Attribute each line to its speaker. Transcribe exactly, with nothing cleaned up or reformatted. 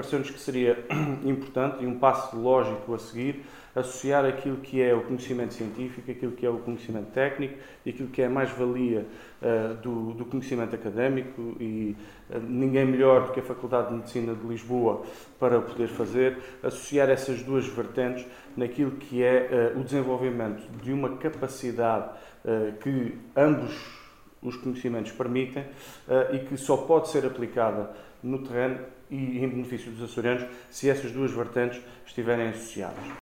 Speaker 1: pareceu-nos que seria importante e um passo lógico a seguir associar aquilo que é o conhecimento científico, aquilo que é o conhecimento técnico e aquilo que é a mais-valia uh, do, do conhecimento académico e uh, ninguém melhor do que a Faculdade de Medicina de Lisboa para o poder fazer, associar essas duas vertentes naquilo que é uh, o desenvolvimento de uma capacidade uh, que ambos os conhecimentos permitem uh, e que só pode ser aplicada no terreno e em benefício dos açorianos se essas duas vertentes estiverem associadas.